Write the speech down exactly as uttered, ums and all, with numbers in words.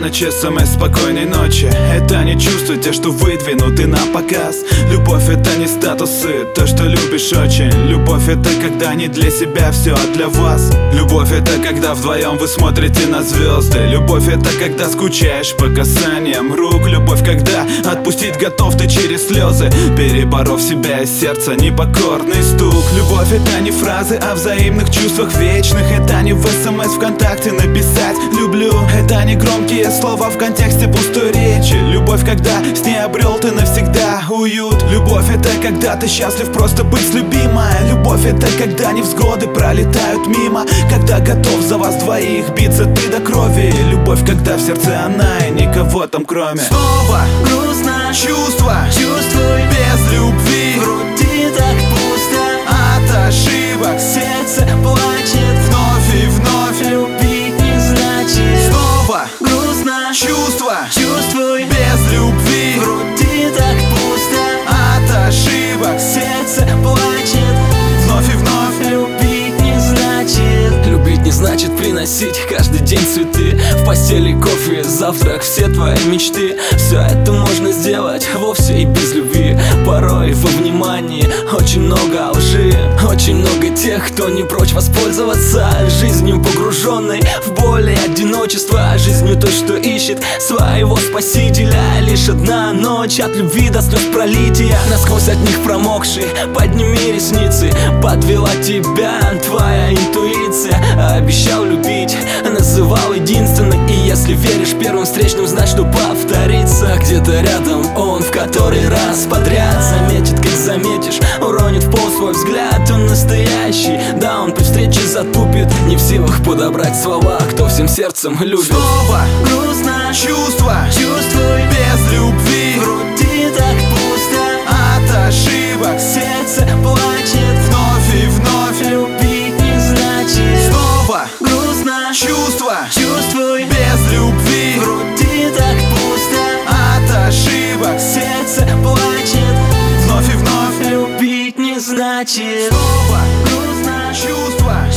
ночь, смс спокойной ночи. Это не чувства, те, что выдвинуты на показ. Любовь — это не статусы, то, что любишь очень. Любовь — это когда не для себя все, а для вас. Любовь — это когда вдвоем вы смотрите на звезды. Любовь — это когда скучаешь по касаниям рук. Любовь, когда отпустить готов ты через слезы, переборов себя и сердце непокорный стук. Любовь — это не фразы о взаимных чувствах вечных. Это не в смс ВКонтакте написать «люблю». Это не громкие слова в контексте пустой речи. Любовь, когда с ней обрел ты навсегда уют. Любовь — это когда ты счастлив просто быть любимой. Любовь — это когда невзгоды пролетают мимо, когда готов за вас двоих биться ты до крови. Любовь, когда в сердце она и никого там кроме. Снова грустно, чувства, чувствуй без любви. В груди так пусто от ошибок, сердце плачет вновь и вновь. Любить не значит. Снова грустно, чувства, чувствуй без любви. В груди так пусто от ошибок, сердце плачет вновь и вновь. Любить не значит. Любить не значит приносить каждый день цветы, в постели кофе, завтрак, все твои мечты. Все это можно сделать вовсе и без любви. Порой во внимании очень много лжи, очень много тех, кто не прочь воспользоваться жизнью, погруженной в боль и одиночество. Жизнью той, что ищет своего спасителя. Лишь одна ночь от любви до слез пролития, насквозь от них промокший, подними ресницы. Подвела тебя твоя интуиция. Обещал любить, называл единственной. И если веришь первым встречным, знать, что повторится. Где-то рядом он в который раз подряд заметит, как заметишь, уронит в пол свой взгляд. Он настоящий, да, он при встрече затупит, не в силах подобрать слова, кто всем сердцем любит. Снова грустно, чувства, чувствуй без любви. В груди так пусто от ошибок, сердце плачет вновь и вновь. Любить не значит. Снова грустно, чувства, чувствуй без любви. В груди так пусто от ошибок, сердце плачет вновь и вновь. Любить не значит. Снова грустно, чувства,